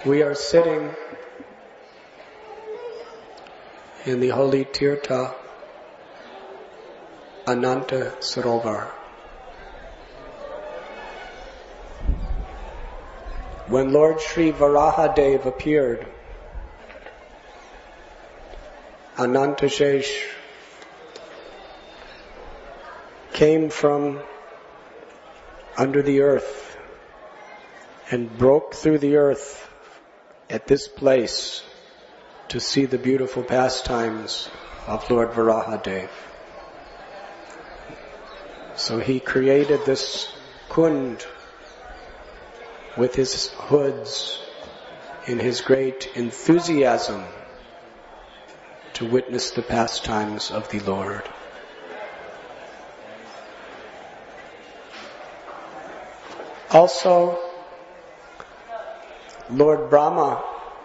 We are sitting in the holy Tirtha Ananta Sarovar. When Lord Sri Varahadev appeared, Anantashesh came from under the earth and broke through the earth at this place to see the beautiful pastimes of Lord Varahadev. So he created this kund with his hoods in his great enthusiasm to witness the pastimes of the Lord. Also, Lord Brahma,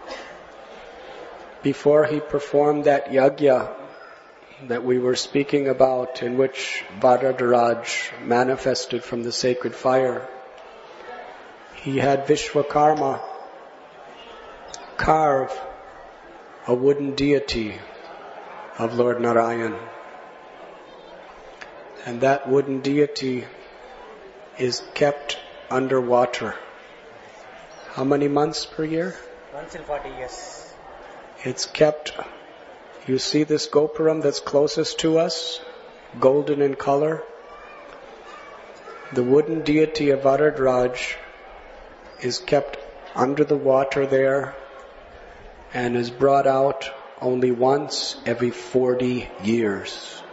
before he performed that yajna that we were speaking about, in which Varadaraj manifested from the sacred fire, he had Vishwakarma carve a wooden deity of Lord Narayan. And that wooden deity is kept underwater. How many months per year? Once in 40 years. It's kept, you see this gopuram that's closest to us, golden in color? The wooden deity of Varadaraj is kept under the water there and is brought out only once every 40 years.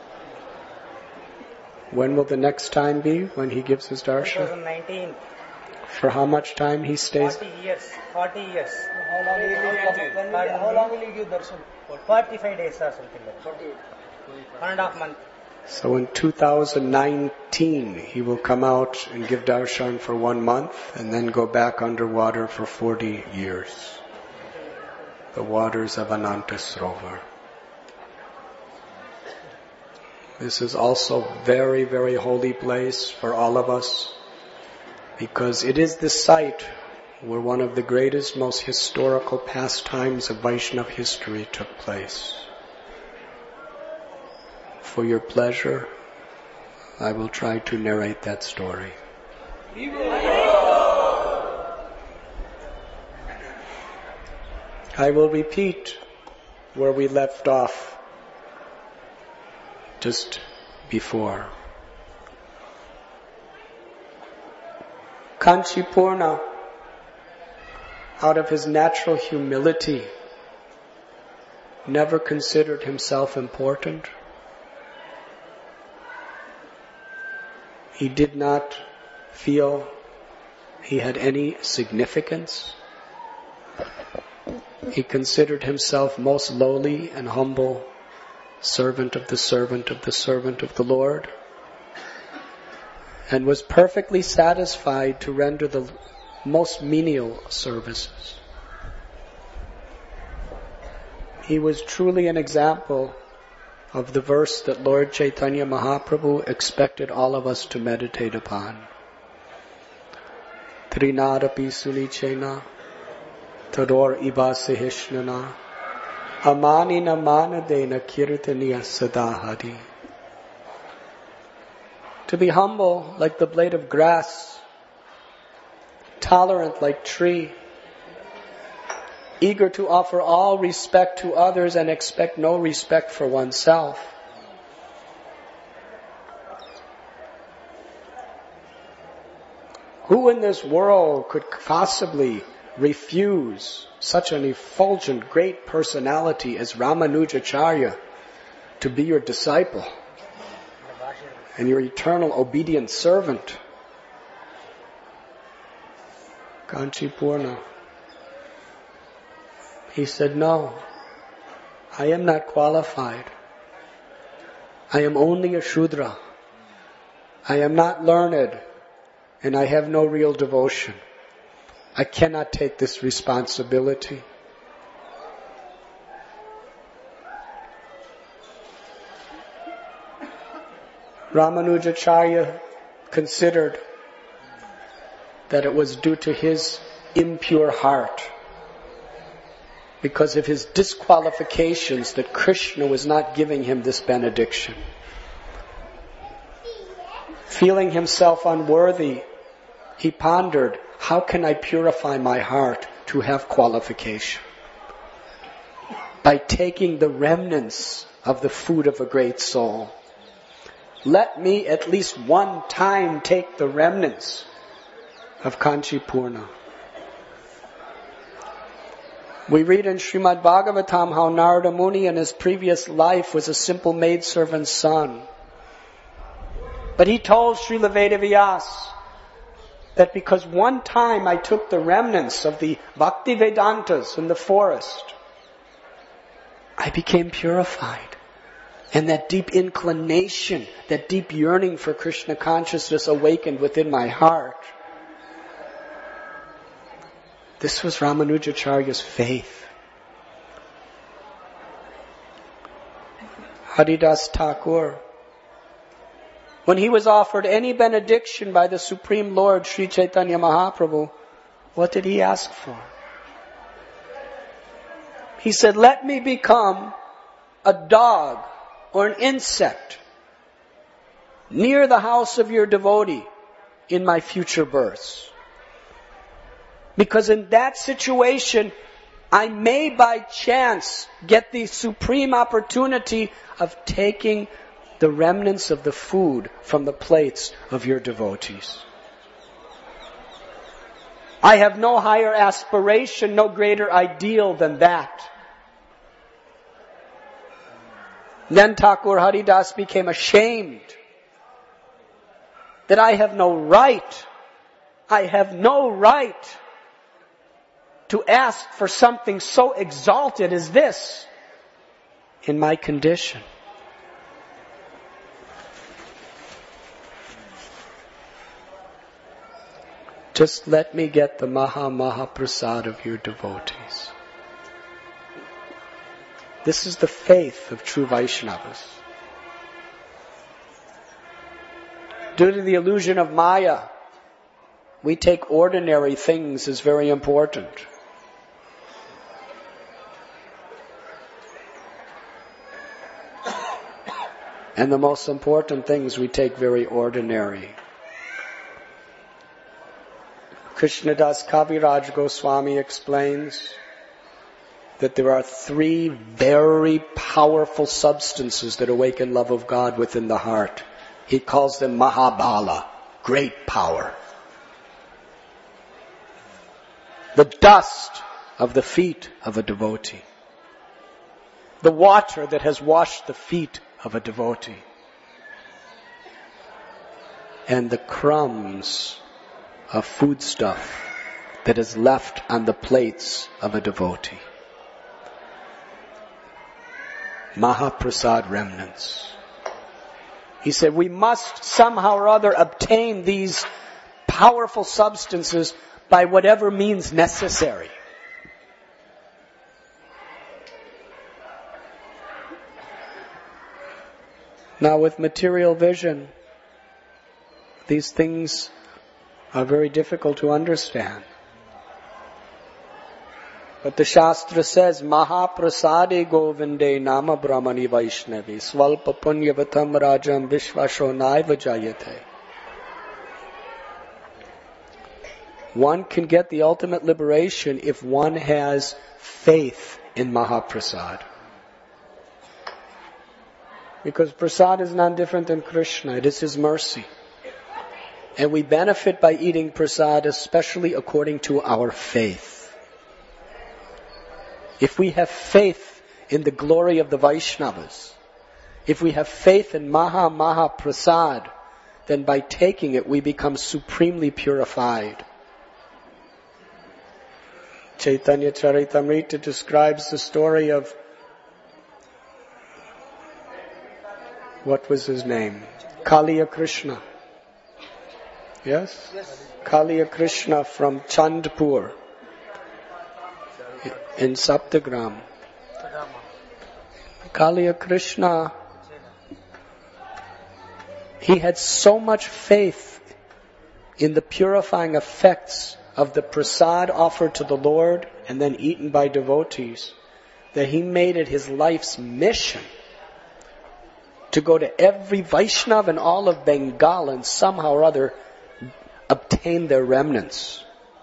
When will the next time be, when he gives his darshan? 2019. For how much time he stays? 40 years. 40 years. How long will he give darshan? 45 days or something like that. 1.5 months. So in 2019, he will come out and give darshan for 1 month and then go back underwater for 40 years. The waters of Ananta Sarovar. This is also very, very holy place for all of us, because it is the site where one of the greatest, most historical pastimes of Vaishnava history took place. For your pleasure, I will try to narrate that story. I will repeat where we left off just before. Kanchipurna, out of his natural humility, never considered himself important. He did not feel he had any significance. He considered himself most lowly and humble, servant of the servant of the servant of the Lord, and was perfectly satisfied to render the most menial services. He was truly an example of the verse that Lord Chaitanya Mahaprabhu expected all of us to meditate upon. Trinadapi sulichena tador iva sahishnana amanina manadena kirtaniya sadahari. To be humble like the blade of grass, tolerant like tree, eager to offer all respect to others and expect no respect for oneself. Who in this world could possibly refuse such an effulgent, great personality as Ramanujacharya to be your disciple and your eternal obedient servant? Kanchipurna. He said, no, I am not qualified. I am only a Shudra. I am not learned, and I have no real devotion. I cannot take this responsibility. Ramanujacharya considered that it was due to his impure heart because of his disqualifications that Krishna was not giving him this benediction. Feeling himself unworthy, he pondered, how can I purify my heart to have qualification? By taking the remnants of the food of a great soul. Let me at least one time take the remnants of Kanchipurna. We read in Srimad Bhagavatam how Narada Muni in his previous life was a simple maidservant's son. But he told Srila Vedavyas that because one time I took the remnants of the Bhakti Vedantas in the forest, I became purified. And that deep inclination, that deep yearning for Krishna consciousness awakened within my heart. This was Ramanujacharya's faith. Haridas Thakur, when he was offered any benediction by the Supreme Lord Sri Chaitanya Mahaprabhu, what did he ask for? He said, let me become a dog or an insect near the house of your devotee in my future births. Because in that situation, I may by chance get the supreme opportunity of taking the remnants of the food from the plates of your devotees. I have no higher aspiration, no greater ideal than that. Then Thakur Haridas became ashamed that I have no right to ask for something so exalted as this in my condition. Just let me get the Maha Prasad of your devotees. This is the faith of true Vaishnavas. Due to the illusion of Maya, we take ordinary things as very important. And the most important things we take very ordinary. Krishnadas Kaviraj Goswami explains that there are 3 very powerful substances that awaken love of God within the heart. He calls them Mahabala, great power. The dust of the feet of a devotee. The water that has washed the feet of a devotee. And the crumbs of foodstuff that is left on the plates of a devotee. Mahaprasad remnants. He said we must somehow or other obtain these powerful substances by whatever means necessary. Now with material vision, these things are very difficult to understand. But the Shastra says, Mahaprasade Govinde Nama Brahmani Vaishnavi Svalpa Punyavatam Rajam Vishvasho Naiva Jayate. One can get the ultimate liberation if one has faith in Mahaprasad. Because prasad is none different than Krishna. It is His mercy. And we benefit by eating prasad especially according to our faith. If we have faith in the glory of the Vaishnavas, if we have faith in Maha Prasad, then by taking it we become supremely purified. Chaitanya Charitamrita describes the story of, what was his name? Kaliya Krishna. Yes? Kaliya Krishna from Chandpur in Saptagram. Kaliya Krishna, he had so much faith in the purifying effects of the prasad offered to the Lord and then eaten by devotees, that he made it his life's mission to go to every Vaishnav in all of Bengal and somehow or other obtain their remnants.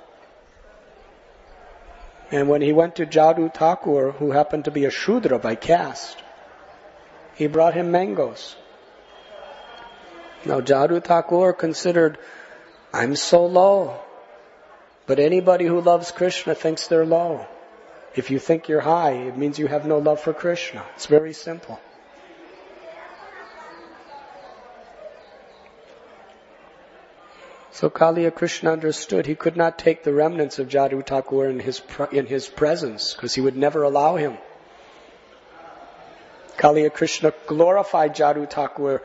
And when he went to Jadu Thakur, who happened to be a Shudra by caste, he brought him mangoes. Now Jadu Thakur considered, I'm so low. But anybody who loves Krishna thinks they're low. If you think you're high, it means you have no love for Krishna. It's very simple. So Kaliya Krishna understood he could not take the remnants of Jadu Thakur in his presence, because he would never allow him. Kaliya Krishna glorified Jadu Thakur.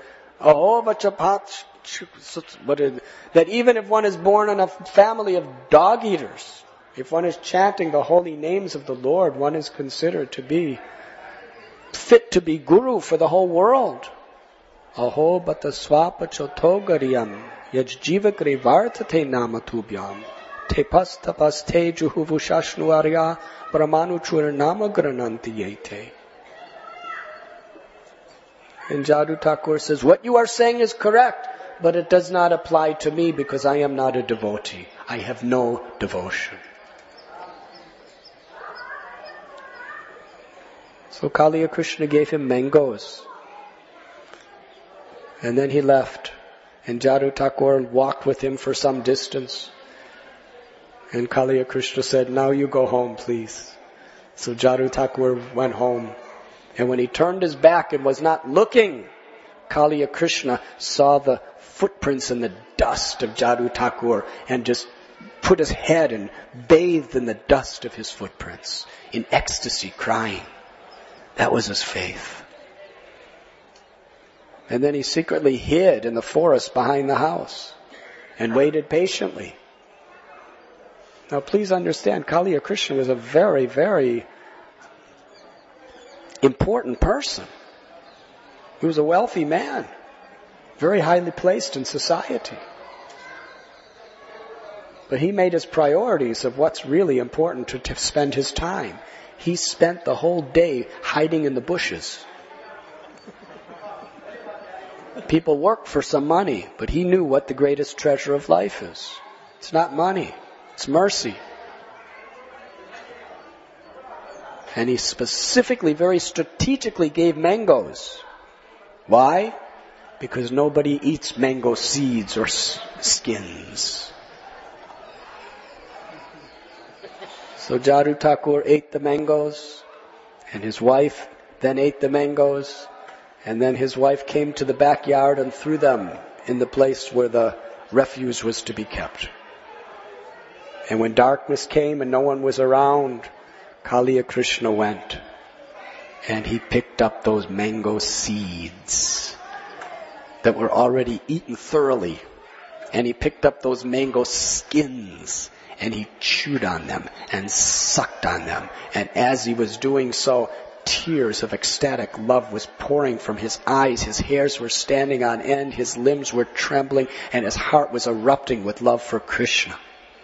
That even if one is born in a family of dog eaters, if one is chanting the holy names of the Lord, one is considered to be fit to be guru for the whole world. Aho bata swapa chotogariyam yajjivakri vartate namatubhyam tepas tapas te juhuvushashnuarya brahmanuchur namagrananti yete. And Jadu Thakur says, what you are saying is correct, but it does not apply to me because I am not a devotee. I have no devotion. So Kaliya Krishna gave him mangoes. And then he left. And Jadu Thakur walked with him for some distance. And Kaliya Krishna said, now you go home, please. So Jadu Thakur went home. And when he turned his back and was not looking, Kaliya Krishna saw the footprints in the dust of Jadu Thakur and just put his head and bathed in the dust of his footprints, in ecstasy, crying. That was his faith. And then he secretly hid in the forest behind the house and waited patiently. Now please understand, Kaliya Krishna was a very, very important person. He was a wealthy man, very highly placed in society. But he made his priorities of what's really important to spend his time. He spent the whole day hiding in the bushes. People work for some money, but he knew what the greatest treasure of life is. It's not money, it's mercy. And he specifically, very strategically gave mangoes. Why? Because nobody eats mango seeds or skins. So Jadu Thakur ate the mangoes, and his wife then ate the mangoes, and then his wife came to the backyard and threw them in the place where the refuse was to be kept. And when darkness came and no one was around, Kaliya Krishna went and he picked up those mango seeds that were already eaten thoroughly, and he picked up those mango skins and he chewed on them and sucked on them, and as he was doing so, tears of ecstatic love was pouring from his eyes, his hairs were standing on end, his limbs were trembling, and his heart was erupting with love for Krishna.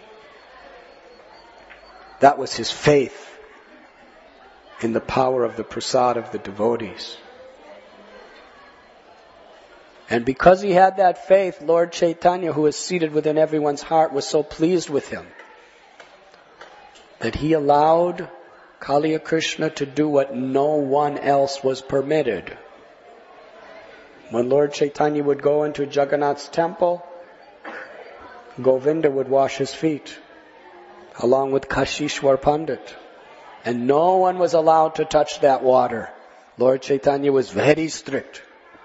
That was his faith in the power of the prasad of the devotees. And because he had that faith, Lord Chaitanya, who is seated within everyone's heart, was so pleased with him that he allowed Kaliya Krishna to do what no one else was permitted. When Lord Chaitanya would go into Jagannath's temple, Govinda would wash his feet, along with Kashishwar Pandit. And no one was allowed to touch that water. Lord Chaitanya was very strict.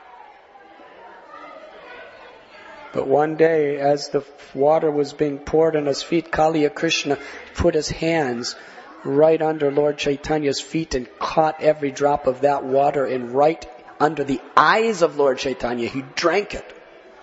But one day, as the water was being poured on his feet, Kaliya Krishna put his hands right under Lord Chaitanya's feet and caught every drop of that water, and right under the eyes of Lord Chaitanya, he drank it.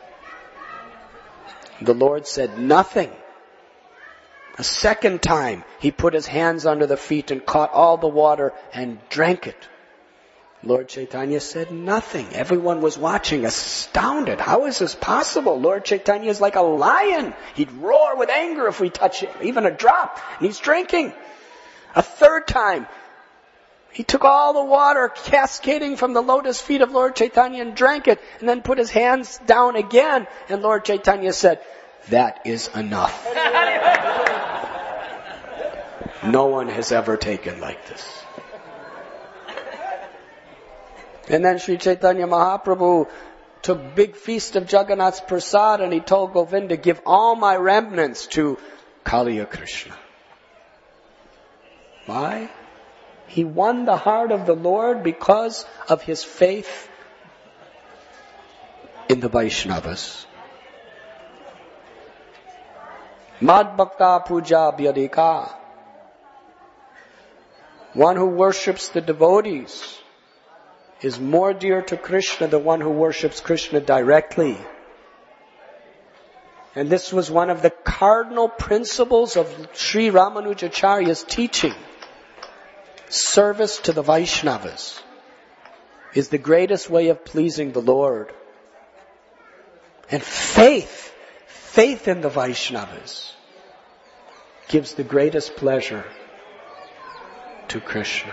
The Lord said nothing. A second time, he put his hands under the feet and caught all the water and drank it. Lord Chaitanya said nothing. Everyone was watching, astounded. How is this possible? Lord Chaitanya is like a lion. He'd roar with anger if we touch him, even a drop. And he's drinking. A third time, he took all the water cascading from the lotus feet of Lord Chaitanya and drank it, and then put his hands down again. And Lord Chaitanya said, "That is enough." No one has ever taken like this. And then Sri Chaitanya Mahaprabhu took big feast of Jagannath's Prasad, and he told Govinda, "Give all my remnants to Kaliya Krishna." Why? He won the heart of the Lord because of his faith in the Vaishnavas. Mad Bhakta Puja Vyadika. One who worships the devotees is more dear to Krishna than one who worships Krishna directly. And this was one of the cardinal principles of Sri Ramanujacharya's teaching. Service to the Vaishnavas is the greatest way of pleasing the Lord. And faith in the Vaishnavas gives the greatest pleasure to Krishna.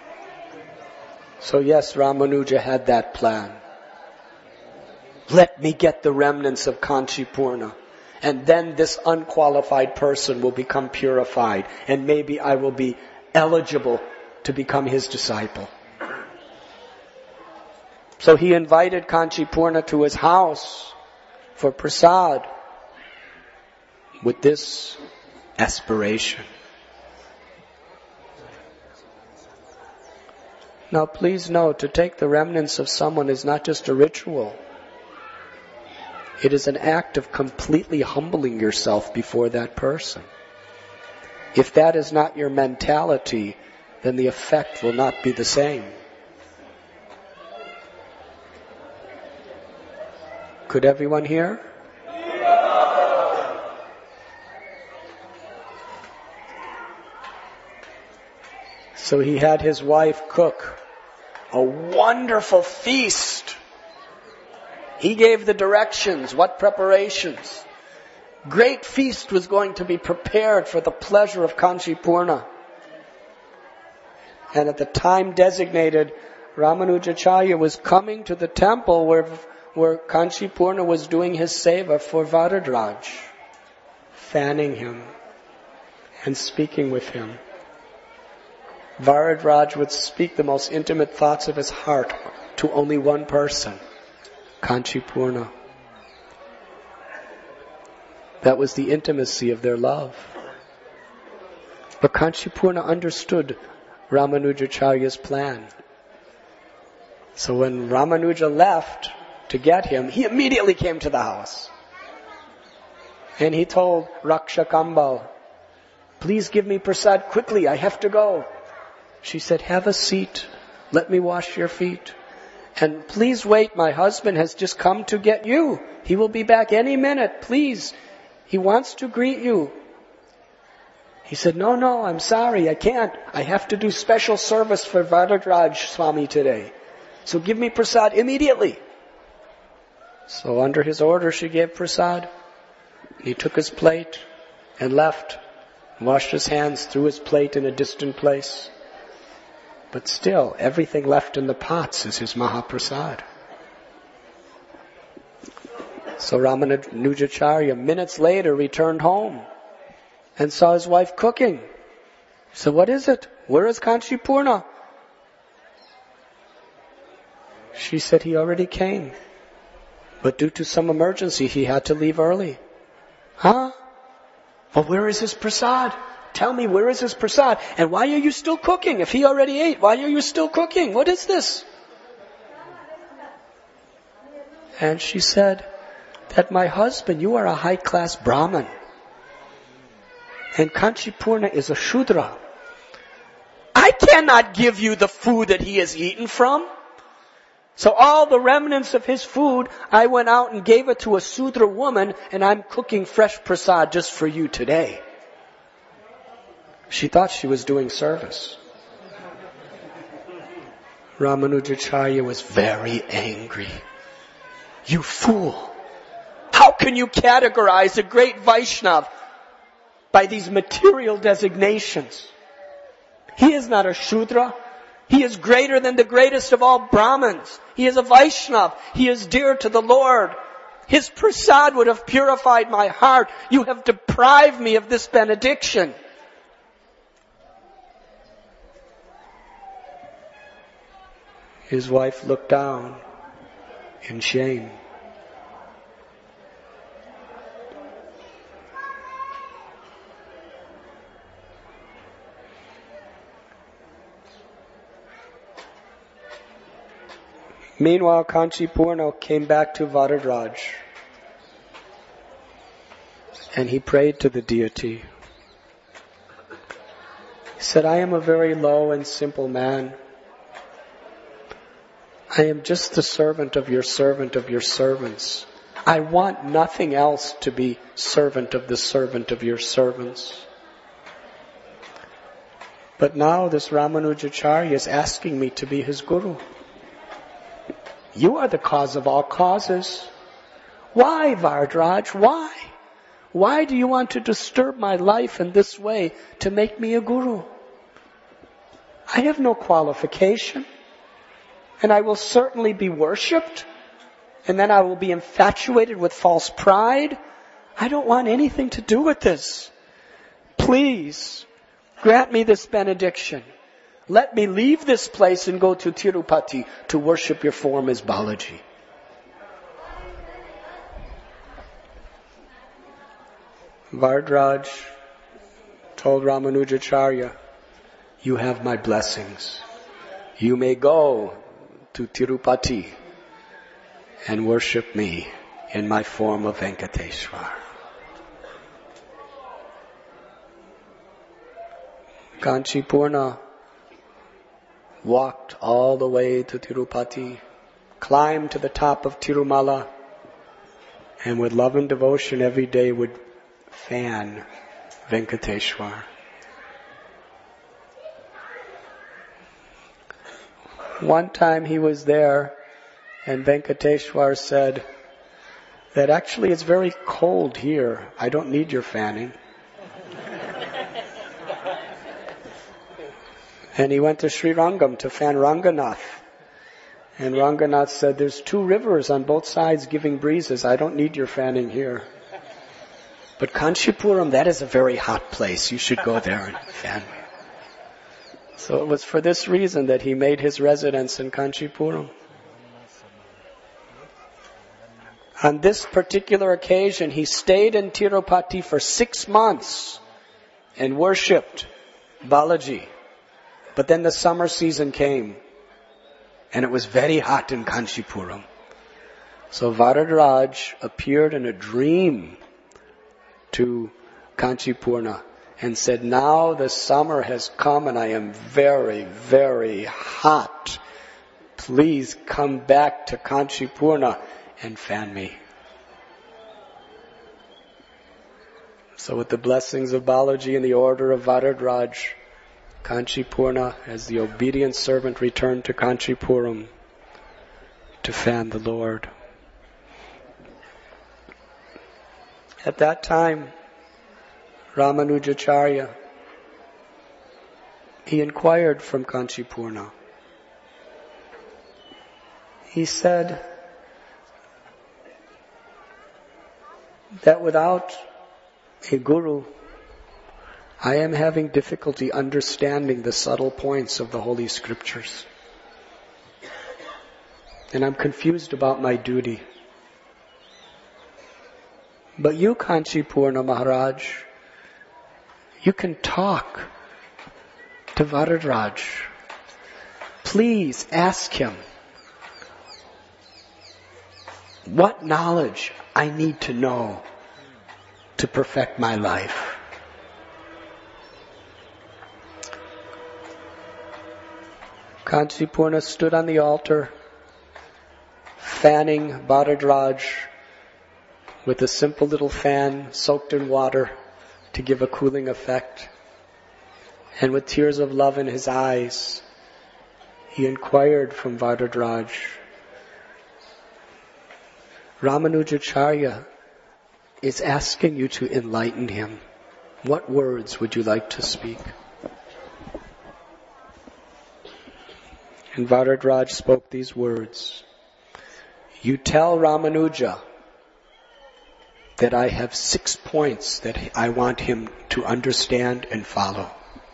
So yes, Ramanuja had that plan. Let me get the remnants of Kanchipurna, and then this unqualified person will become purified, and maybe I will be eligible to become his disciple. So he invited Kanchipurna to his house for prasad with this aspiration. Now please note, to take the remnants of someone is not just a ritual. It is an act of completely humbling yourself before that person. If that is not your mentality, then the effect will not be the same. Could everyone hear? So he had his wife cook a wonderful feast. He gave the directions, what preparations. Great feast was going to be prepared for the pleasure of Kanchipurna. And at the time designated, Ramanujacharya was coming to the temple where Kanchipurna was doing his seva for Varadraj, fanning him and speaking with him. Varadraj would speak the most intimate thoughts of his heart to only one person, Kanchipurna. That was the intimacy of their love. But Kanchipurna understood Ramanujacharya's plan. So when Ramanuja left to get him, he immediately came to the house. And he told Rakshakambal, "Please give me prasad quickly, I have to go." She said, "Have a seat. Let me wash your feet. And please wait, my husband has just come to get you. He will be back any minute, please. He wants to greet you." He said, No, I'm sorry, I can't. I have to do special service for Varadraj Swami today. So give me prasad immediately." So under his order, she gave prasad. He took his plate and left, washed his hands, threw his plate in a distant place. But still, everything left in the pots is his Mahaprasad. So Ramanujacharya, minutes later, returned home and saw his wife cooking. He said, "What is it? Where is Kanchipurna?" She said, "He already came. But due to some emergency, he had to leave early." "Huh? Well, where is his prasad? Tell me, where is his prasad? And why are you still cooking? If he already ate, why are you still cooking? What is this?" And she said, "That my husband, you are a high-class Brahmin. And Kanchipurna is a Shudra. I cannot give you the food that he has eaten from. So all the remnants of his food, I went out and gave it to a Sudra woman, and I'm cooking fresh prasad just for you today." She thought she was doing service. Ramanujacharya was very angry. You fool! How can you categorize a great Vaishnava by these material designations? He is not a Shudra. He is greater than the greatest of all Brahmins. He is a Vaishnava. He is dear to the Lord. His prasad would have purified my heart. You have deprived me of this benediction. His wife looked down in shame. Meanwhile, Kanchipurna came back to Varadraj. And he prayed to the deity. He said, I am a very low and simple man. I am just the servant of your servants. I want nothing else to be servant of the servant of your servants. But now this Ramanujacharya is asking me to be his guru. You are the cause of all causes. Why, Varadraj? Why? Why do you want to disturb my life in this way to make me a guru? I have no qualification. And I will certainly be worshipped. And then I will be infatuated with false pride. I don't want anything to do with this. Please, grant me this benediction. Let me leave this place and go to Tirupati to worship your form as Balaji. Varadraj told Ramanujacharya, you have my blessings. You may go to Tirupati and worship me in my form of Venkateshwar. Kanchipurna walked all the way to Tirupati, climbed to the top of Tirumala, and with love and devotion every day would fan Venkateshwar. One time he was there and Venkateshwar said that actually it's very cold here. I don't need your fanning. And he went to Sri Rangam to fan Ranganath. And Ranganath said, there's 2 rivers on both sides giving breezes. I don't need your fanning here. But Kanchipuram, that is a very hot place. You should go there and fan me. So it was for this reason that he made his residence in Kanchipuram. On this particular occasion, he stayed in Tirupati for 6 months and worshipped Balaji. But then the summer season came and it was very hot in Kanchipuram. So Varadraj appeared in a dream to Kanchipurna and said, now the summer has come and I am very, very hot. Please come back to Kanchipurna and fan me. So with the blessings of Balaji and the order of Varadraj, Kanchipurna, as the obedient servant, returned to Kanchipuram to fan the Lord. At that time, Ramanujacharya, he inquired from Kanchipurna. He said that without a guru, I am having difficulty understanding the subtle points of the Holy Scriptures. And I'm confused about my duty. But you, Kanchipurna Maharaj, you can talk to Varadraj. Please ask him what knowledge I need to know to perfect my life. Kanchipurna stood on the altar, fanning Varadraj with a simple little fan soaked in water to give a cooling effect. And with tears of love in his eyes, he inquired from Varadraj, Ramanujacharya is asking you to enlighten him. What words would you like to speak? And Varadraj spoke these words. You tell Ramanuja that I have 6 points that I want him to understand and follow.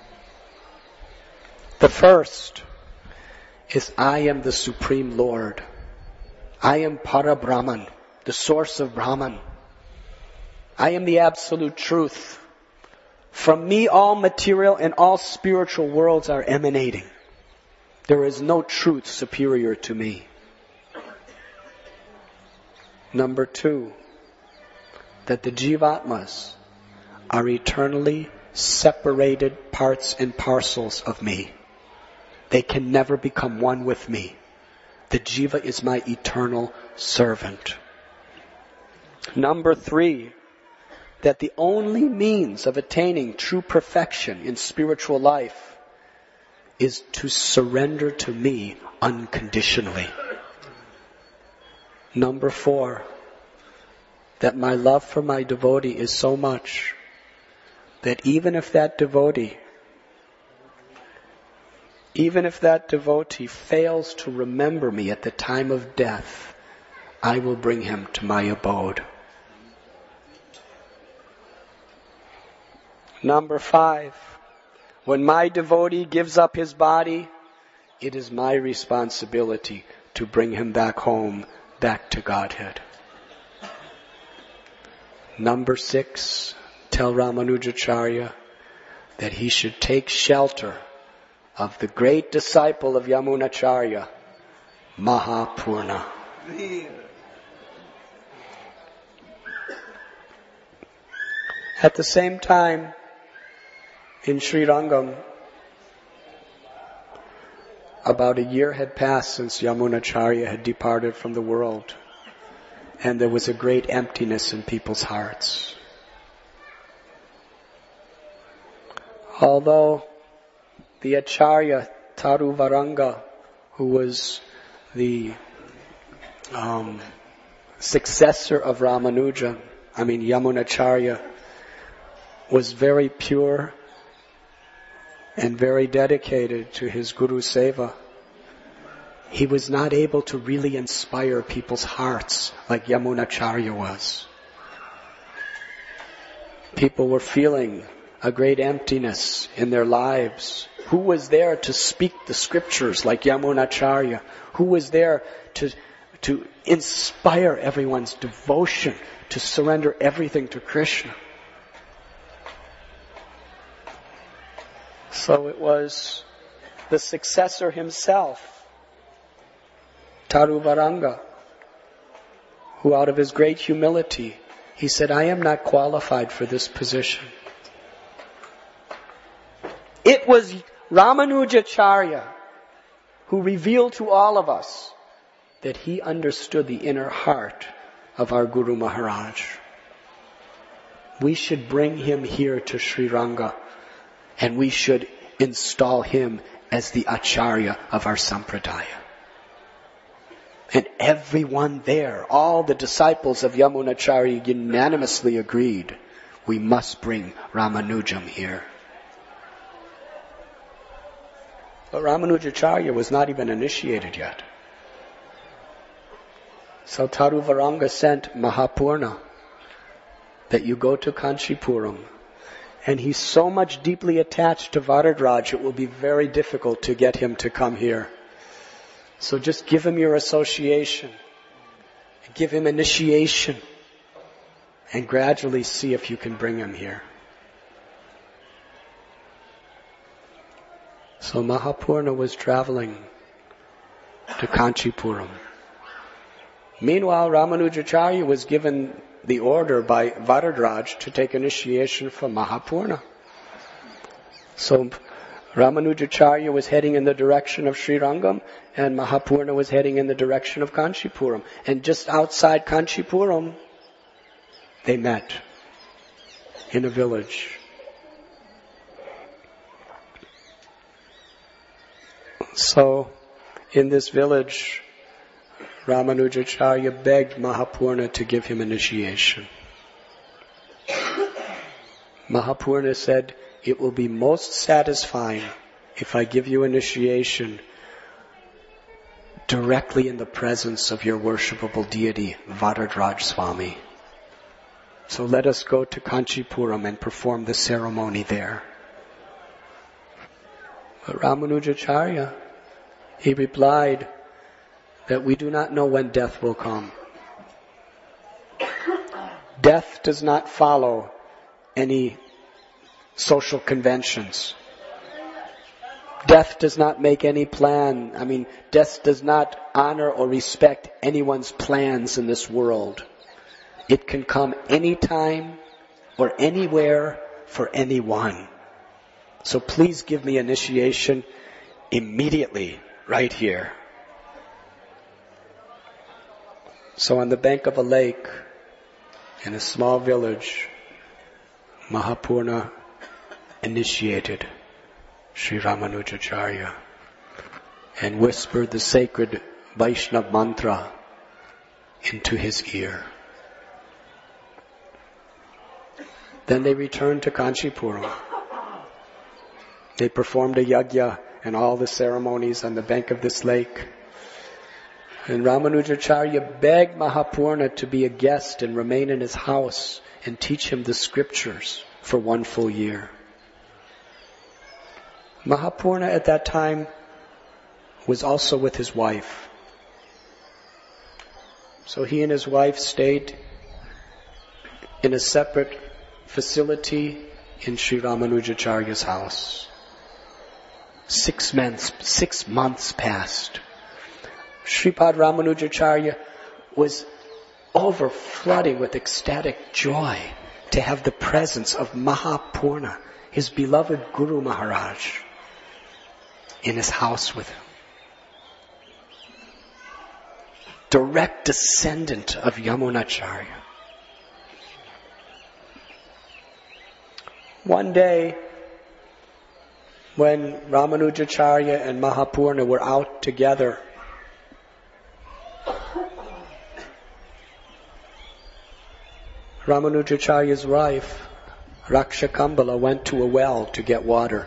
The first is I am the Supreme Lord. I am Parabrahman, the source of Brahman. I am the absolute truth. From me all material and all spiritual worlds are emanating. There is no truth superior to me. Number 2, that the Jivatmas are eternally separated parts and parcels of me. They can never become one with me. The Jiva is my eternal servant. Number 3, that the only means of attaining true perfection in spiritual life is to surrender to me unconditionally. Number 4, that my love for my devotee is so much that even if that devotee fails to remember me at the time of death, I will bring him to my abode. Number 5, when my devotee gives up his body, it is my responsibility to bring him back home, back to Godhead. Number 6, tell Ramanujacharya that he should take shelter of the great disciple of Yamunacharya, Mahapurna. At the same time, in Srirangam, about a year had passed since Yamunacharya had departed from the world, and there was a great emptiness in people's hearts. Although the Acharya Taruvaranga, who was the successor of Yamunacharya, was very pure and very dedicated to his Guru Seva, he was not able to really inspire people's hearts like Yamunacharya was. People were feeling a great emptiness in their lives. Who was there to speak the scriptures like Yamunacharya? Who was there to inspire everyone's devotion, to surrender everything to Krishna? So it was the successor himself, Taruvaranga, who out of his great humility, he said, I am not qualified for this position. It was Ramanujacharya who revealed to all of us that he understood the inner heart of our Guru Maharaj. We should bring him here to Sriranga, and we should install him as the Acharya of our Sampradaya. And everyone there, all the disciples of Yamunacharya unanimously agreed, we must bring Ramanujam here. But Ramanujacharya was not even initiated yet. So Taruvaranga sent Mahapurna that you go to Kanchipuram. And he's so much deeply attached to Varadraj, it will be very difficult to get him to come here. So just give him your association. Give him initiation. And gradually see if you can bring him here. So Mahapurna was traveling to Kanchipuram. Meanwhile, Ramanujacharya was given the order by Varadraj to take initiation from Mahapurna. So Ramanujacharya was heading in the direction of Srirangam, and Mahapurna was heading in the direction of Kanchipuram. And just outside Kanchipuram, they met in a village. So In this village, Ramanujacharya begged Mahapurna to give him initiation. Mahapurna said, "It will be most satisfying if I give you initiation directly in the presence of your worshipable deity, Varadraj Swami. So let us go to Kanchipuram and perform the ceremony there." But Ramanujacharya, he replied that we do not know when death will come. Death does not follow any social conventions. Death does not make any plan. Death does not honor or respect anyone's plans in this world. It can come anytime or anywhere for anyone. So please give me initiation immediately, right here. So on the bank of a lake, in a small village, Mahapurna initiated Sri Ramanujacharya and whispered the sacred Vaishnava mantra into his ear. Then they returned to Kanchipuram. They performed a yajna and all the ceremonies on the bank of this lake. And Ramanujacharya begged Mahapurna to be a guest and remain in his house and teach him the scriptures for 1 full year. Mahapurna at that time was also with his wife. So he and his wife stayed in a separate facility in Sri Ramanujacharya's house. 6 months passed. Sripad Ramanujacharya was overflooding with ecstatic joy to have the presence of Mahapurna, his beloved Guru Maharaj, in his house with him. Direct descendant of Yamunacharya. One day, when Ramanujacharya and Mahapurna were out together, Ramanujacharya's wife, Rakshakambala, went to a well to get water.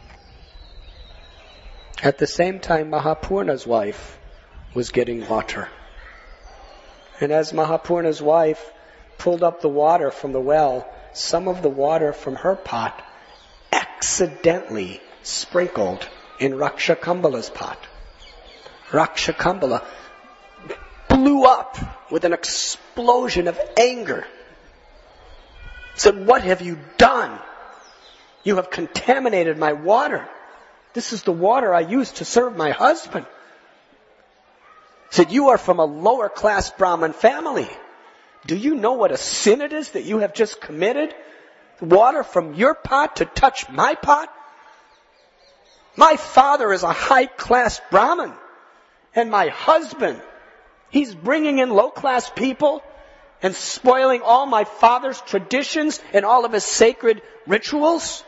At the same time, Mahapurna's wife was getting water. And as Mahapurna's wife pulled up the water from the well, some of the water from her pot accidentally sprinkled in Rakshakambala's pot. Rakshakambala blew up with an explosion of anger. Said, "What have you done? You have contaminated my water. This is the water I use to serve my husband." Said, "You are from a lower class Brahmin family. Do you know what a sin it is that you have just committed? Water from your pot to touch my pot? My father is a high class Brahmin. And my husband, he's bringing in low class people and spoiling all my father's traditions and all of his sacred rituals."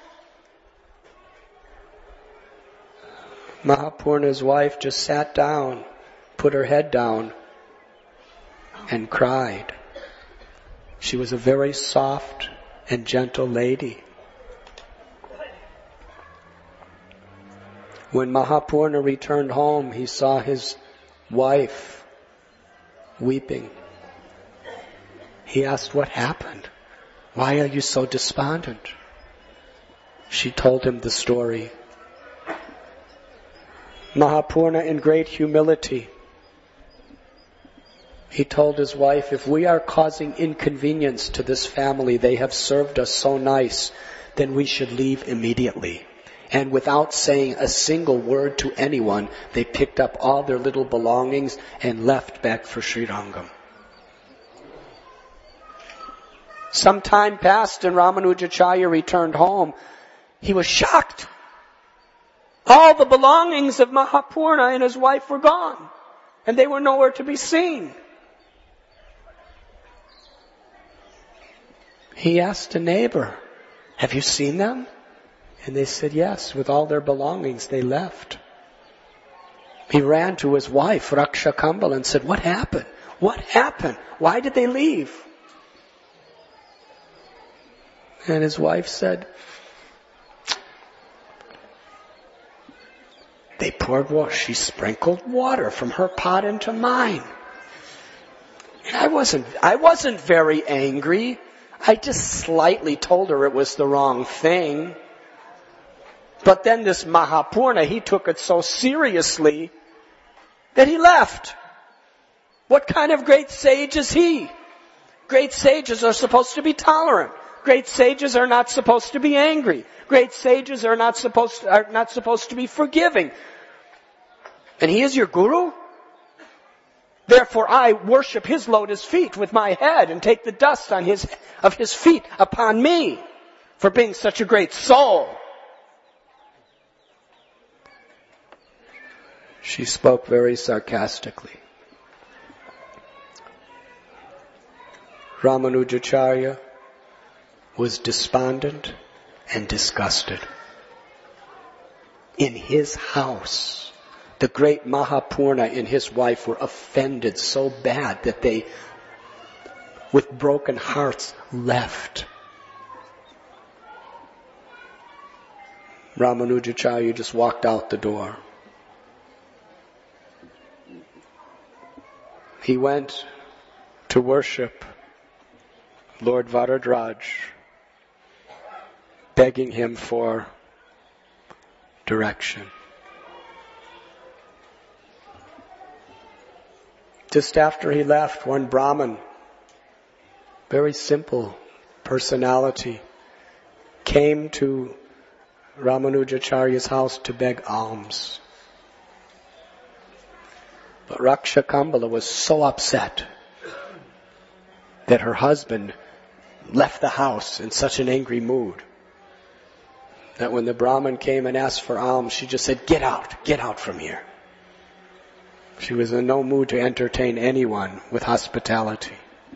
Mahapurna's wife just sat down, put her head down, and cried. She was a very soft and gentle lady. When Mahapurna returned home, he saw his wife weeping. He asked, "What happened? Why are you so despondent?" She told him the story. Mahapurna, in great humility, he told his wife, "If we are causing inconvenience to this family, they have served us so nice, then we should leave immediately." And without saying a single word to anyone, they picked up all their little belongings and left back for Srirangam. Some time passed and Ramanujacharya returned home. He was shocked. All the belongings of Mahapurna and his wife were gone, and they were nowhere to be seen. He asked a neighbor, "Have you seen them?" And they said, "Yes, with all their belongings they left." He ran to his wife, Raksha Kambala, and said, "What happened? What happened? Why did they leave?" And his wife said, "They poured water. She sprinkled water from her pot into mine." And I wasn't very angry. I just slightly told her it was the wrong thing. But then this Mahapurna, he took it so seriously that he left. What kind of great sage is he? Great sages are supposed to be tolerant. Great sages are not supposed to be angry. Great sages are not supposed to be forgiving. And he is your guru? Therefore I worship his lotus feet with my head and take the dust of his feet upon me for being such a great soul. She spoke very sarcastically. Ramanujacharya was despondent and disgusted. In his house, the great Mahapurna and his wife were offended so bad that they, with broken hearts, left. Ramanujacharya just walked out the door. He went to worship Lord Varadraj, begging him for direction. Just after he left, one Brahmin, very simple personality, came to Ramanujacharya's house to beg alms. But Raksha Kambala was so upset that her husband left the house in such an angry mood that when the Brahmin came and asked for alms, she just said, get out from here. She was in no mood to entertain anyone with hospitality.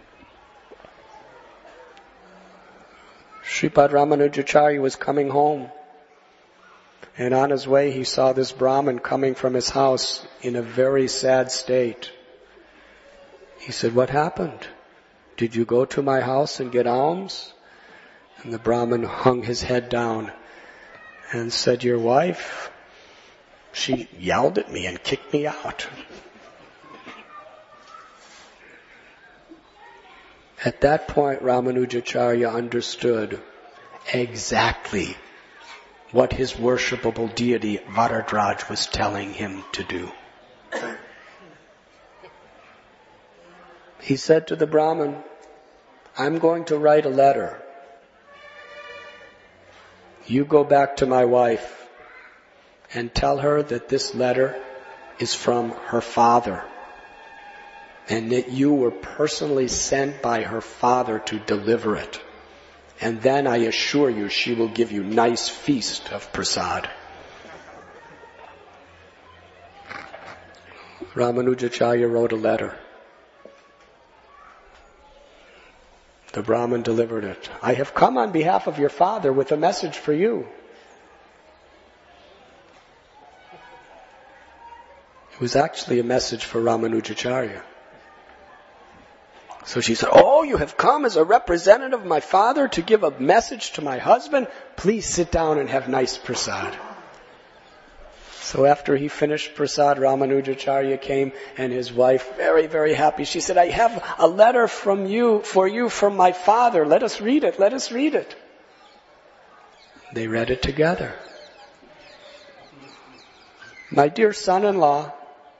Sripad Ramanujacharya was coming home, and on his way he saw this Brahmin coming from his house in a very sad state. He said, "What happened? Did you go to my house and get alms?" And the Brahmin hung his head down and said, "Your wife, she yelled at me and kicked me out." At that point, Ramanujacharya understood exactly what his worshipable deity Varadraj was telling him to do. He said to the Brahmin, "I'm going to write a letter. You go back to my wife and tell her that this letter is from her father and that you were personally sent by her father to deliver it. And then I assure you she will give you nice feast of prasad." Ramanujacharya wrote a letter. The Brahmin delivered it. "I have come on behalf of your father with a message for you." It was actually a message for Ramanujacharya. So she said, "Oh, you have come as a representative of my father to give a message to my husband? Please sit down and have nice prasad." So after he finished prasad, Ramanujacharya came and his wife, very, very happy. She said, "I have a letter for you from my father. Let us read it. Let us read it." They read it together. "My dear son-in-law,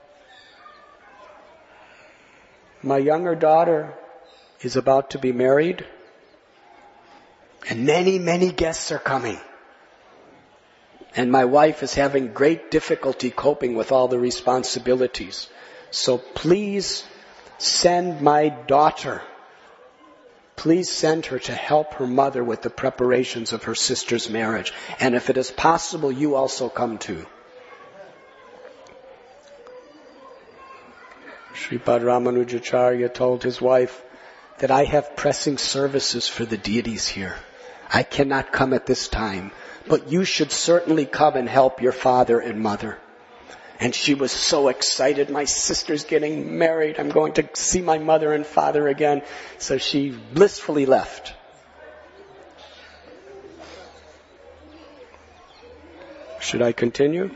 my younger daughter is about to be married, and many, many guests are coming. And my wife is having great difficulty coping with all the responsibilities. So please send my daughter. Please send her to help her mother with the preparations of her sister's marriage. And if it is possible, you also come too." Sripad Ramanujacharya told his wife that "I have pressing services for the deities here. I cannot come at this time, but you should certainly come and help your father and mother. And she was so excited. My sister's getting married. I'm going to see my mother and father again. So she blissfully left. Should I continue?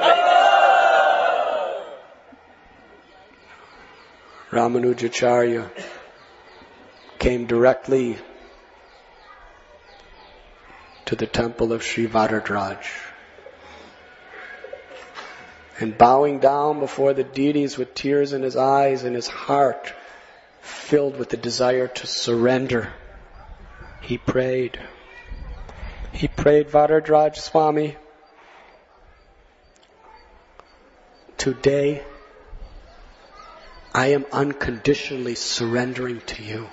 Ramanujacharya came directly to the temple of Sri Varadraj. And bowing down before the deities with tears in his eyes and his heart filled with the desire to surrender, he prayed. He prayed, Varadraj Swami, today I am unconditionally surrendering to you.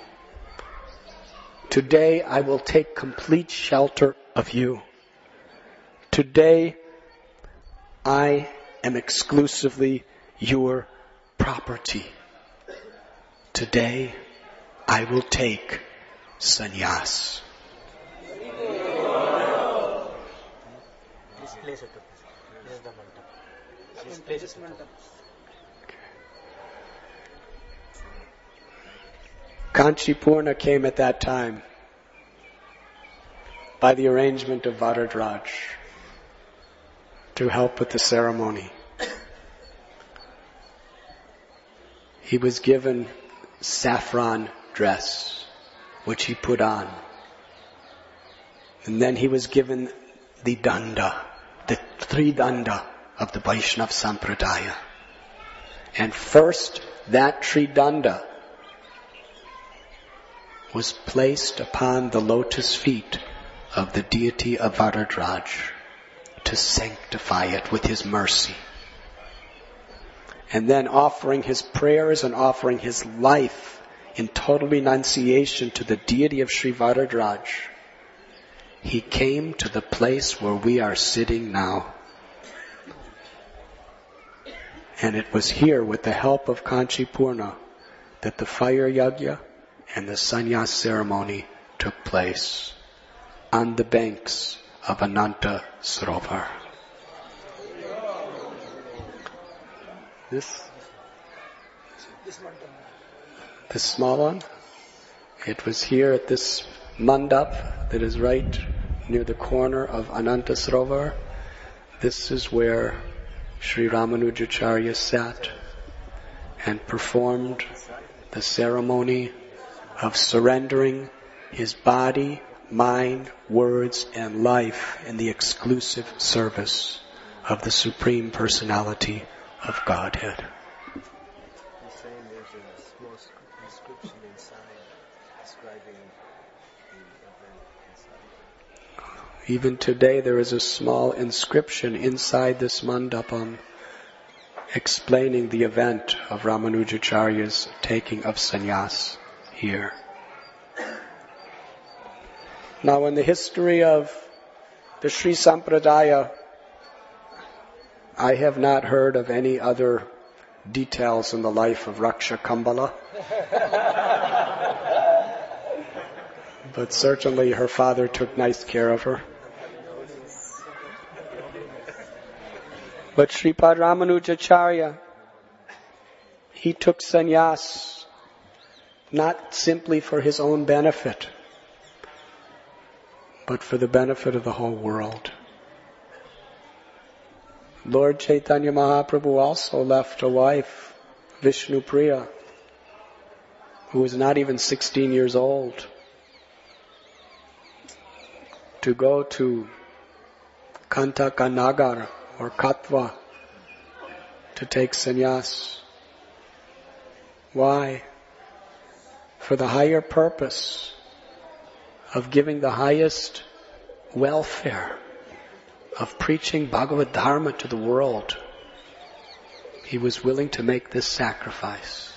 Today I will take complete shelter of you. Today I am exclusively your property. Today I will take sannyas. This place it. This is the mandap. This place is mandap. Kanchipurna came at that time by the arrangement of Varadraj to help with the ceremony. He was given saffron dress, which he put on. And then he was given the danda, the tridanda of the Vaishnav Sampradaya. And first, that tridanda was placed upon the lotus feet of the deity of Varadraj to sanctify it with his mercy. And then offering his prayers and offering his life in total renunciation to the deity of Sri Varadraj, he came to the place where we are sitting now. And it was here, with the help of Kanchipurna, that the fire yajna and the sannyas ceremony took place on the banks of Ananta Sarovar. This small one, it was here at this mandap that is right near the corner of Ananta Sarovar. This is where Sri Ramanujacharya sat and performed the ceremony of surrendering his body, mind, words, and life in the exclusive service of the Supreme Personality of Godhead. He's saying there's a small inscription inside describing the event inside. Even today there is a small inscription inside this mandapam explaining the event of Ramanujacharya's taking of sannyas here. Now, in the history of the Sri Sampradaya, I have not heard of any other details in the life of Raksha Kambala. But certainly her father took nice care of her. But Sripad Ramanujacharya, he took sannyas not simply for his own benefit, but for the benefit of the whole world. Lord Chaitanya Mahaprabhu also left a wife, Vishnupriya, who was not even 16 years old, to go to Kantaka Nagar or Katwa to take sannyas. Why? For the higher purpose of giving the highest welfare, of preaching Bhagavad Dharma to the world. He was willing to make this sacrifice.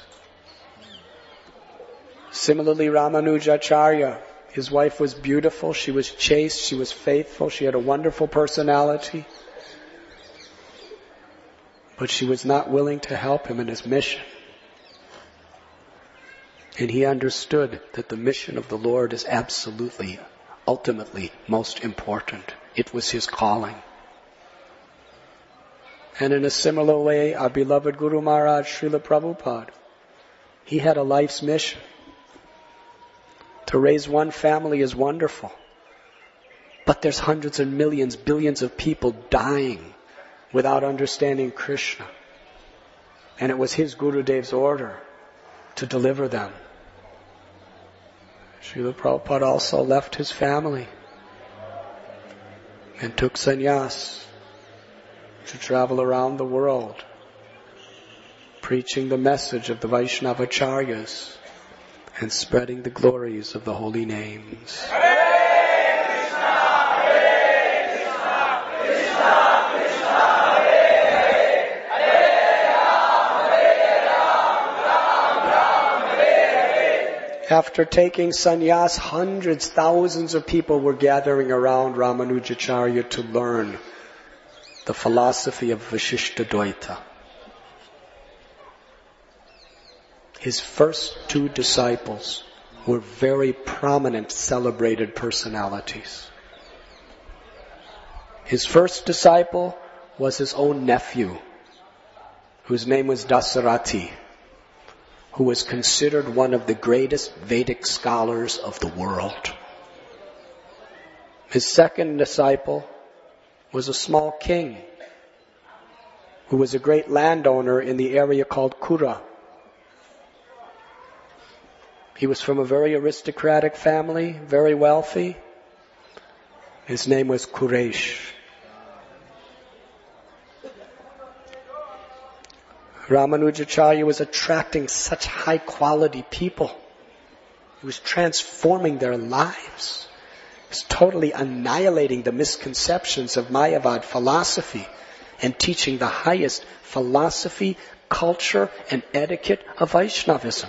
Similarly, Ramanujacharya, his wife was beautiful, she was chaste, she was faithful, she had a wonderful personality. But she was not willing to help him in his mission. And he understood that the mission of the Lord is absolutely, ultimately most important. It was his calling. And in a similar way, our beloved Guru Maharaj, Srila Prabhupada, he had a life's mission. To raise one family is wonderful. But there's hundreds and millions, billions of people dying without understanding Krishna. And it was his Gurudev's order to deliver them. Srila Prabhupada also left his family and took sannyas to travel around the world, preaching the message of the Vaishnavacharyas and spreading the glories of the holy names. Hare Krishna, Hare Krishna, Krishna Krishna, Hare Hare, Hare Ram, Ram Ram, Hare. After taking sannyas, hundreds, thousands of people were gathering around Ramanujacharya to learn the philosophy of Vasishtha-Dvaita. His first two disciples were very prominent, celebrated personalities. His first disciple was his own nephew, whose name was Dasarati, who was considered one of the greatest Vedic scholars of the world. His second disciple was a small king who was a great landowner in the area called Kura. He was from a very aristocratic family, very wealthy. His name was Kuresh. Ramanujacharya was attracting such high quality people. He was transforming their lives. He was totally annihilating the misconceptions of Mayavad philosophy and teaching the highest philosophy, culture, and etiquette of Vaishnavism.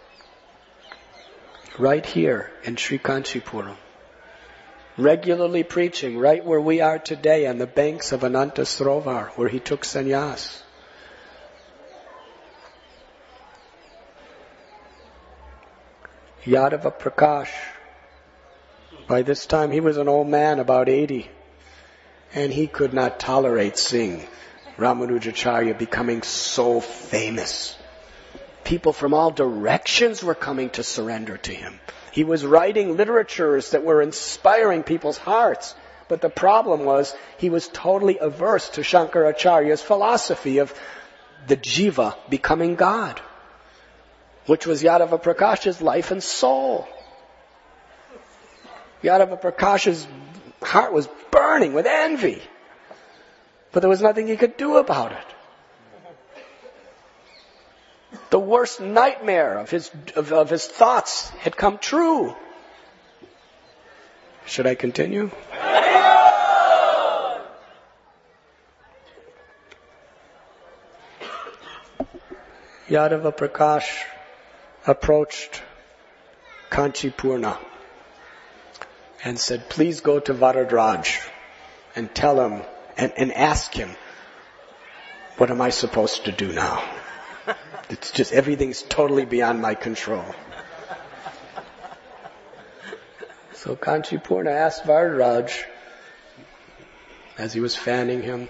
Right here in Sri Kanchipuram. Regularly preaching right where we are today on the banks of Ananta Sarovar, where he took sannyas. Yadava Prakash. By this time he was an old man, about 80. And he could not tolerate seeing Ramanujacharya becoming so famous. People from all directions were coming to surrender to him. He was writing literatures that were inspiring people's hearts. But the problem was, he was totally averse to Shankaracharya's philosophy of the jiva becoming God, which was Yadava Prakash's life and soul. Yadava Prakash's heart was burning with envy. But there was nothing he could do about it. The worst nightmare of his thoughts had come true. Should I continue? Yadava Prakash approached Kanchipurna and said, please go to Varadraj and tell him and ask him, what am I supposed to do now? It's just, everything's totally beyond my control. So Kanchipurna asked Varadraj, as he was fanning him,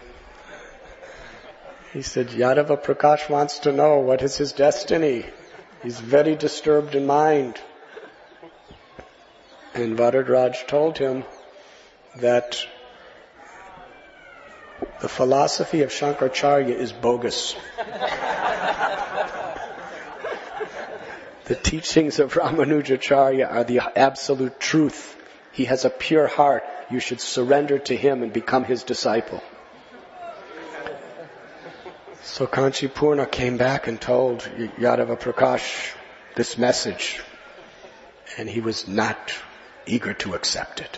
he said, Yadava Prakash wants to know what is his destiny. He's very disturbed in mind. And Varadraj told him that the philosophy of Shankaracharya is bogus. The teachings of Ramanujacharya are the absolute truth. He has a pure heart. You should surrender to him and become his disciple. So Kanchipurna came back and told Yadava Prakash this message, and he was not eager to accept it.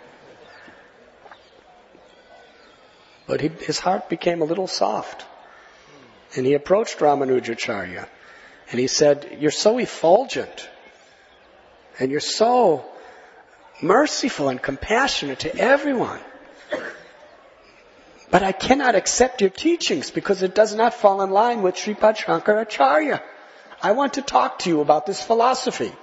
But his heart became a little soft, and he approached Ramanujacharya, and he said, you're so effulgent, and you're so merciful and compassionate to everyone. But I cannot accept your teachings because it does not fall in line with Sripad Shankaracharya. I want to talk to you about this philosophy.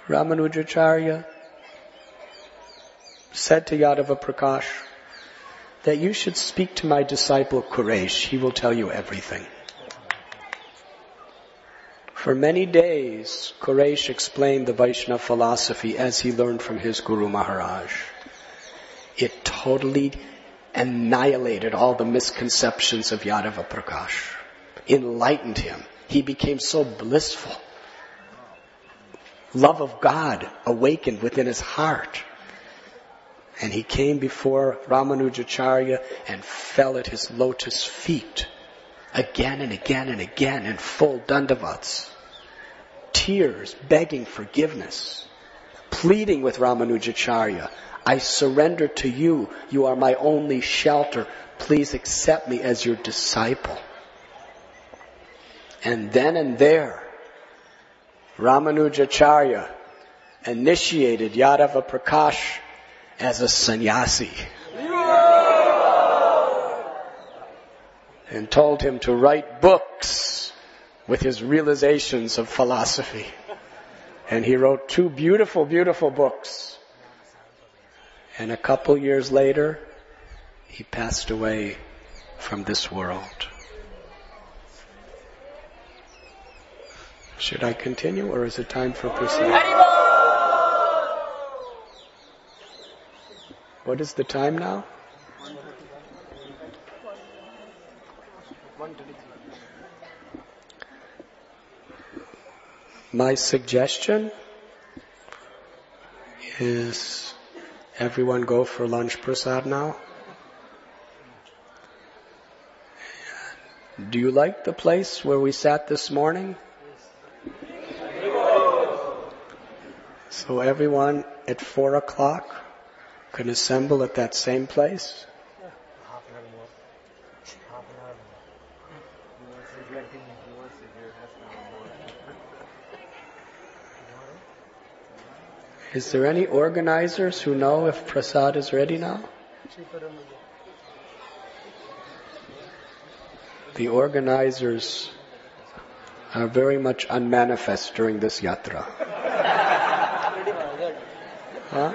Ramanujacharya said to Yadava Prakash, that you should speak to my disciple Quraysh. He will tell you everything. For many days, Quraysh explained the Vaishnava philosophy as he learned from his Guru Maharaj. It totally annihilated all the misconceptions of Yadava Prakash, enlightened him. He became so blissful. Love of God awakened within his heart. And he came before Ramanujacharya and fell at his lotus feet again and again and again in full dandavats. Tears, begging forgiveness, pleading with Ramanujacharya, I surrender to you. You are my only shelter. Please accept me as your disciple. And then and there, Ramanujacharya initiated Yadava Prakash as a sannyasi and told him to write books with his realizations of philosophy. And he wrote 2 beautiful, beautiful books. And a couple years later, he passed away from this world. Should I continue, or is it time for prasad? What is the time now? 1:33. My suggestion is everyone go for lunch prasad now. Do you like the place where we sat this morning? So everyone at 4 o'clock can assemble at that same place? Half an hour more. Half an hour more. Is there any organizers who know if prasad is ready now? The organizers are very much unmanifest during this yatra. Huh?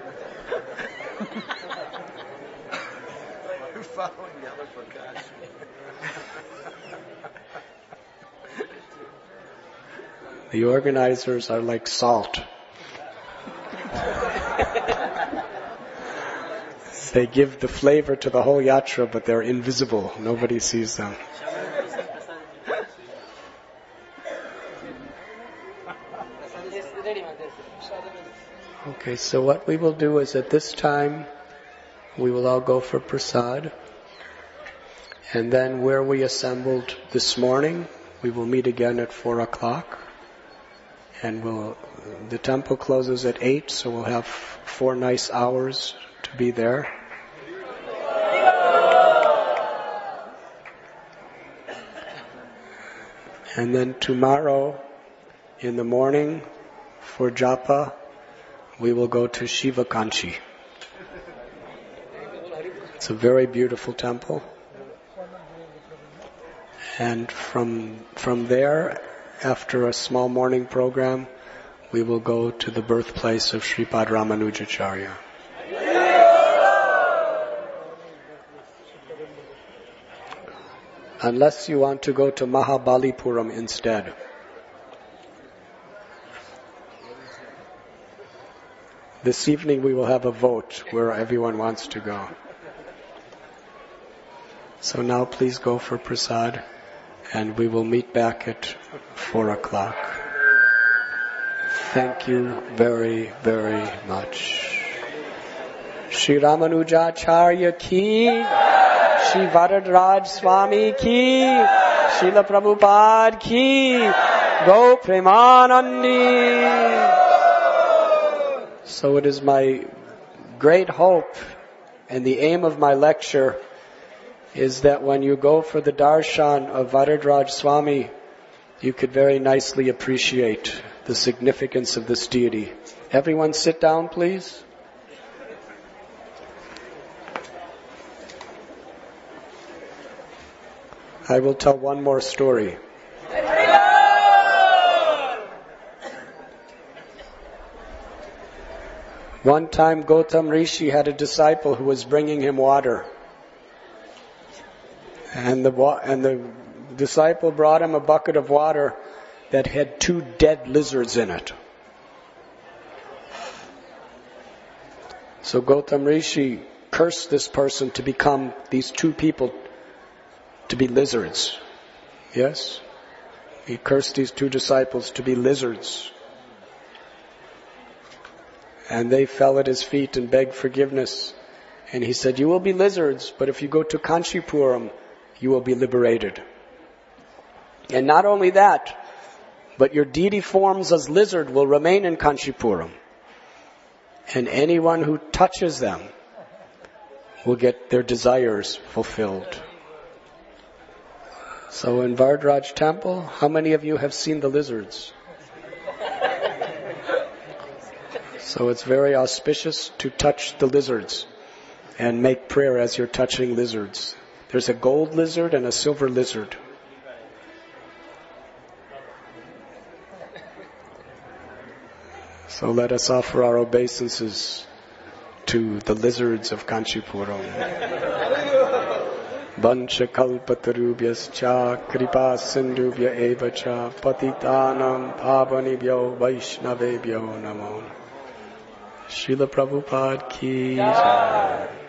Following Yadava Prakash. The organizers are like salt. They give the flavor to the whole yatra, but they're invisible. Nobody sees them. Okay, so what we will do is at this time, we will all go for prasad. And then where we assembled this morning, we will meet again at 4 o'clock. And the temple closes at 8, so we'll have 4 nice hours to be there. And then tomorrow in the morning for japa, we will go to Shiva Kanchi. It's a very beautiful temple. And from there, after a small morning program, we will go to the birthplace of Sripad Ramanujacharya. Unless you want to go to Mahabalipuram instead. This evening we will have a vote where everyone wants to go. So now please go for prasad, and we will meet back at 4 o'clock. Thank you very, very much. Shri Ramanujacharya ki, Shri Varadaraj Swami ki, Srila Prabhupada ki, Go Premanandi. So it is my great hope, and the aim of my lecture is that when you go for the darshan of Varadaraj Swami, you could very nicely appreciate the significance of this deity. Everyone sit down, please. I will tell one more story. One time Gautam Rishi had a disciple who was bringing him water And the disciple brought him a bucket of water that had 2 dead lizards in it. So Gautam Rishi cursed this person to become these 2 people to be lizards. Yes? He cursed these 2 disciples to be lizards. And they fell at his feet and begged forgiveness. And he said, you will be lizards, but if you go to Kanchipuram, you will be liberated. And not only that, but your deity forms as lizard will remain in Kanchipuram. And anyone who touches them will get their desires fulfilled. So in Varadaraj temple, how many of you have seen the lizards? So it's very auspicious to touch the lizards and make prayer as you're touching lizards. There's a gold lizard and a silver lizard. So let us offer our obeisances to the lizards of Kanchipuram. Vancha kalpatarubhyascha kripa sindhubhya eva cha patitanam pavanibhyo vaishnavebhyo namo. Srila Prabhupada ki jai.